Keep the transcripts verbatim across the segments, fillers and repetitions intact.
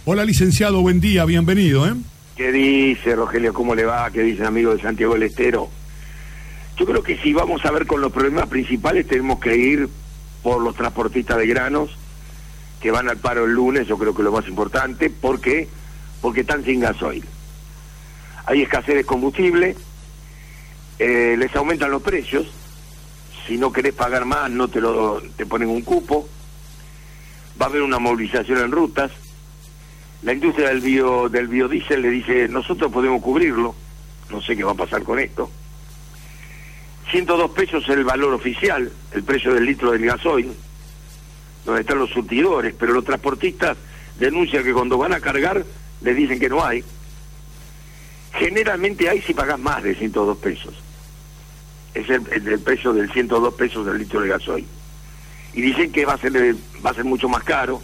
Hola, licenciado, buen día, bienvenido, ¿eh? ¿Qué dice, Rogelio? ¿Cómo le va? ¿Qué dice, amigo de Santiago del Estero? Yo creo que si vamos a ver con los problemas principales, tenemos que ir por los transportistas de granos, que van al paro el lunes, yo creo que es lo más importante. ¿Por qué? Porque están sin gasoil. Hay escasez de combustible, eh, les aumentan los precios, si no querés pagar más, no te lo te ponen un cupo, va a haber una movilización en rutas. La industria del bio del biodiesel le dice, nosotros podemos cubrirlo, no sé qué va a pasar con esto. ciento dos pesos es el valor oficial, el precio del litro del gasoil, donde están los surtidores, pero los transportistas denuncian que cuando van a cargar les dicen que no hay. Generalmente hay si pagás más de ciento dos pesos. Es el, el, el precio del ciento dos pesos del litro de gasoil. Y dicen que va a ser, va a ser mucho más caro.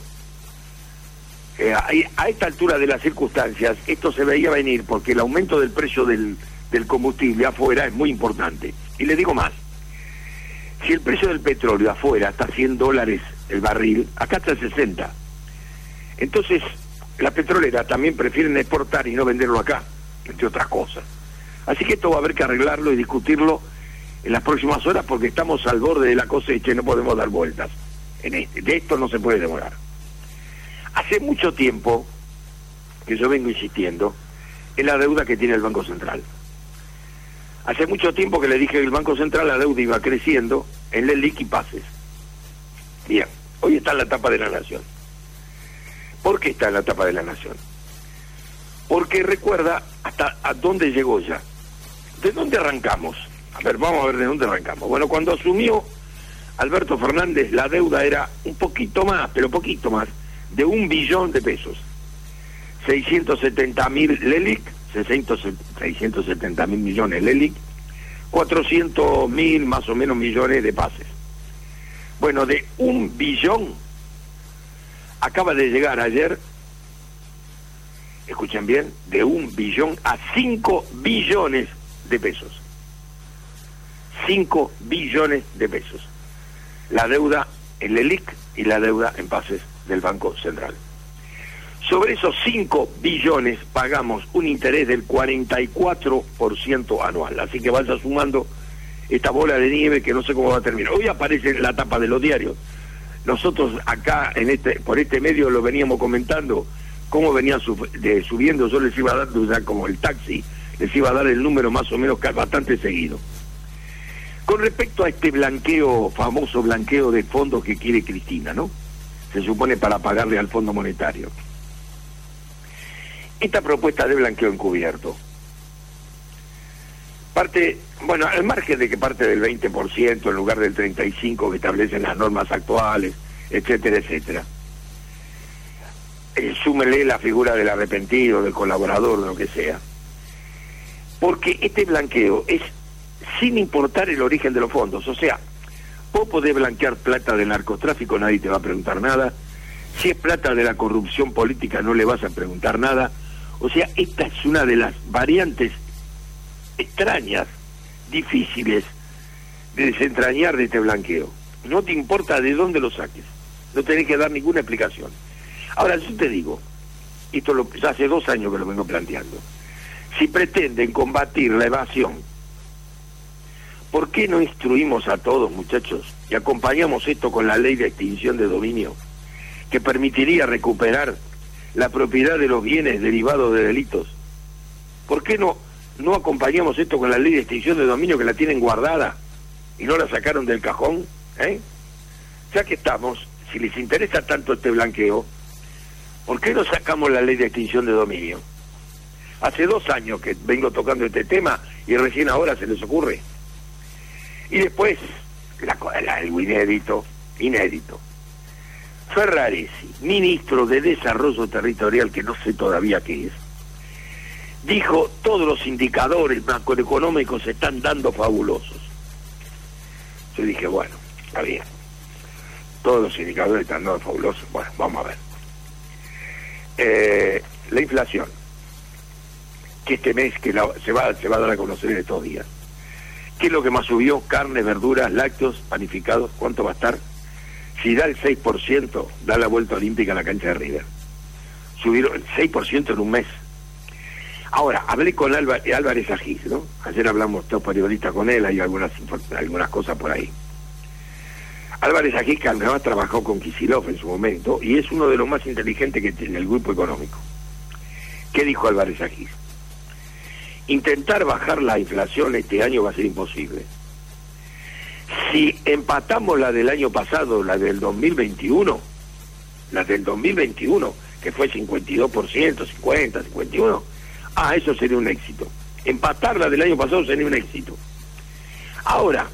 Eh, a, a esta altura de las circunstancias, esto se veía venir porque el aumento del precio del, del combustible afuera es muy importante. Y le digo más, si el precio del petróleo afuera está a cien dólares el barril, acá está a sesenta. Entonces, las petroleras también prefieren exportar y no venderlo acá, entre otras cosas. Así que esto va a haber que arreglarlo y discutirlo en las próximas horas porque estamos al borde de la cosecha y no podemos dar vueltas. En este, de esto no se puede demorar. Hace mucho tiempo que yo vengo insistiendo en la deuda que tiene el Banco Central. Hace mucho tiempo que le dije que el Banco Central, la deuda iba creciendo en LELIQ y pases. Bien, hoy está en la tapa de la Nación. ¿Por qué está en la tapa de la Nación? Porque recuerda hasta a dónde llegó ya. ¿De dónde arrancamos? A ver, vamos a ver de dónde arrancamos. Bueno, cuando asumió Alberto Fernández, la deuda era un poquito más, pero poquito más, de un billón de pesos. seiscientos setenta mil LELIQ, seiscientos setenta mil millones LELIQ, cuatrocientos mil más o menos millones de pases. Bueno, de un billón acaba de llegar ayer, escuchen bien, de un billón a cinco billones de pesos. Cinco billones de pesos. La deuda en LELIQ y la deuda en pases del Banco Central. Sobre esos cinco billones pagamos un interés del cuarenta y cuatro por ciento anual. Así que vaya sumando esta bola de nieve que no sé cómo va a terminar. Hoy aparece en la tapa de los diarios. Nosotros acá, en este por este medio, lo veníamos comentando, cómo venían sub, de, subiendo. Yo les iba a dar, ya como el taxi, les iba a dar el número más o menos bastante seguido. Con respecto a este blanqueo, famoso blanqueo de fondos que quiere Cristina, ¿no? Se supone para pagarle al Fondo Monetario. Esta propuesta de blanqueo encubierto parte, bueno, al margen de que parte del veinte por ciento en lugar del treinta y cinco por ciento que establecen las normas actuales, etcétera, etcétera. Eh, súmele la figura del arrepentido, del colaborador, de lo que sea. Porque este blanqueo es sin importar el origen de los fondos. O sea, vos podés blanquear plata del narcotráfico, nadie te va a preguntar nada. Si es plata de la corrupción política, no le vas a preguntar nada. O sea, esta es una de las variantes extrañas, difíciles de desentrañar de este blanqueo. No te importa de dónde lo saques, no tenés que dar ninguna explicación. Ahora, yo te digo, esto lo, ya hace dos años que lo vengo planteando, si pretenden combatir la evasión, ¿por qué no instruimos a todos, muchachos, y acompañamos esto con la ley de extinción de dominio, que permitiría recuperar la propiedad de los bienes derivados de delitos? ¿Por qué no, no acompañamos esto con la ley de extinción de dominio, que la tienen guardada y no la sacaron del cajón? ¿Eh? Ya que estamos, si les interesa tanto este blanqueo, ¿por qué no sacamos la ley de extinción de dominio? Hace dos años que vengo tocando este tema y recién ahora se les ocurre. Y después, la, la, el inédito, inédito. Ferraresi, ministro de Desarrollo Territorial, que no sé todavía qué es, dijo, todos los indicadores macroeconómicos se están dando fabulosos. Yo dije, bueno, está bien. Todos los indicadores están dando fabulosos. Bueno, vamos a ver. Eh, la inflación, que este mes que la, se, va, se va a dar a conocer en estos días. ¿Qué es lo que más subió? Carnes, verduras, lácteos, panificados. ¿Cuánto va a estar? Si da el seis por ciento, da la vuelta olímpica a la cancha de River. subieron el seis por ciento en un mes. Ahora, hablé con Álvarez, Álvarez Agis, ¿no? Ayer hablamos todos periodistas con él, hay algunas, algunas cosas por ahí. Álvarez Agis, que además trabajó con Kicillof en su momento, y es uno de los más inteligentes que tiene el grupo económico. ¿Qué dijo Álvarez Agis? Intentar bajar la inflación este año va a ser imposible. Si empatamos la del año pasado, la del dos mil veintiuno, la del dos mil veintiuno, que fue cincuenta y dos por ciento, cincuenta, cincuenta y uno, ah, eso sería un éxito. Empatar la del año pasado sería un éxito. Ahora,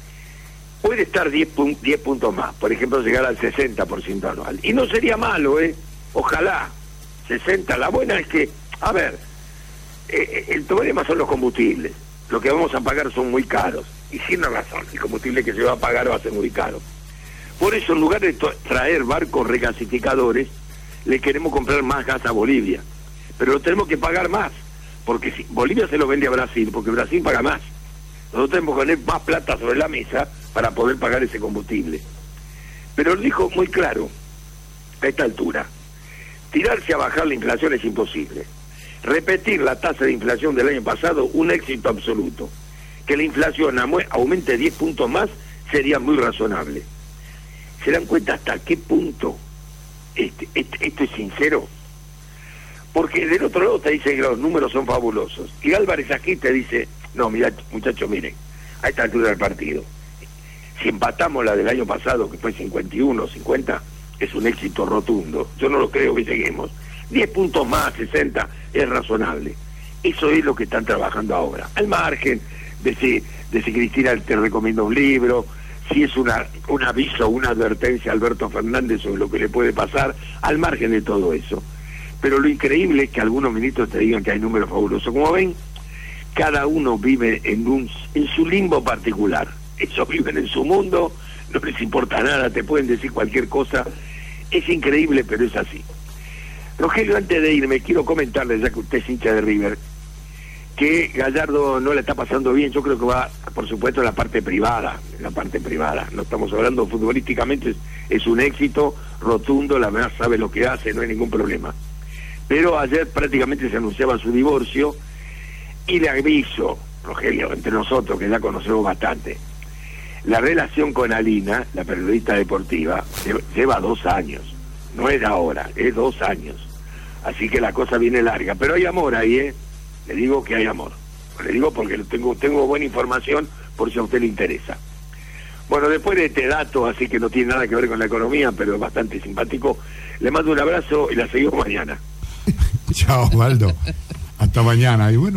puede estar diez, pun- diez puntos más, por ejemplo, llegar al sesenta por ciento anual. Y no sería malo, ¿eh? Ojalá, sesenta. La buena es que, a ver, eh, el problema son los combustibles. Lo que vamos a pagar son muy caros. Y sin razón, el combustible que se va a pagar va a ser muy caro. Por eso, en lugar de to- traer barcos regasificadores, le queremos comprar más gas a Bolivia. Pero lo tenemos que pagar más, porque si Bolivia se lo vende a Brasil, porque Brasil paga más. Nosotros tenemos que poner más plata sobre la mesa para poder pagar ese combustible. Pero él dijo muy claro, a esta altura, tirarse a bajar la inflación es imposible. Repetir la tasa de inflación del año pasado, un éxito absoluto. Que la inflación aumente diez puntos más sería muy razonable. ¿Se dan cuenta hasta qué punto este, este, esto es sincero? Porque del otro lado te dicen que los números son fabulosos. Y Álvarez aquí te dice, no, mira, muchachos, miren, a esta altura del partido, si empatamos la del año pasado, que fue cincuenta y uno, cincuenta, es un éxito rotundo. Yo no lo creo que lleguemos. diez puntos más, sesenta, es razonable. Eso es lo que están trabajando ahora. Al margen de si, de si Cristina te recomienda un libro, si es una, un aviso, una advertencia a Alberto Fernández sobre lo que le puede pasar, al margen de todo eso. Pero lo increíble es que algunos ministros te digan que hay números fabulosos. Como ven, cada uno vive en un en su limbo particular. Ellos viven en su mundo, no les importa nada, te pueden decir cualquier cosa. Es increíble, pero es así. Rogelio, antes de irme, quiero comentarle, ya que usted es hincha de River, que Gallardo no le está pasando bien. Yo creo que va, por supuesto, en la parte privada, en la parte privada. No estamos hablando futbolísticamente, es, es un éxito rotundo, la verdad sabe lo que hace, no hay ningún problema. Pero ayer prácticamente se anunciaba su divorcio, y le aviso, Rogelio, entre nosotros, que ya conocemos bastante, la relación con Alina, la periodista deportiva, lleva dos años, no es ahora, es dos años. Así que la cosa viene larga, pero hay amor ahí, ¿eh? Le digo que hay amor. Le digo porque tengo, tengo buena información por si a usted le interesa. Bueno, después de este dato, así que no tiene nada que ver con la economía, pero es bastante simpático, le mando un abrazo y la seguimos mañana. Chao, Osvaldo. Hasta mañana. Y bueno.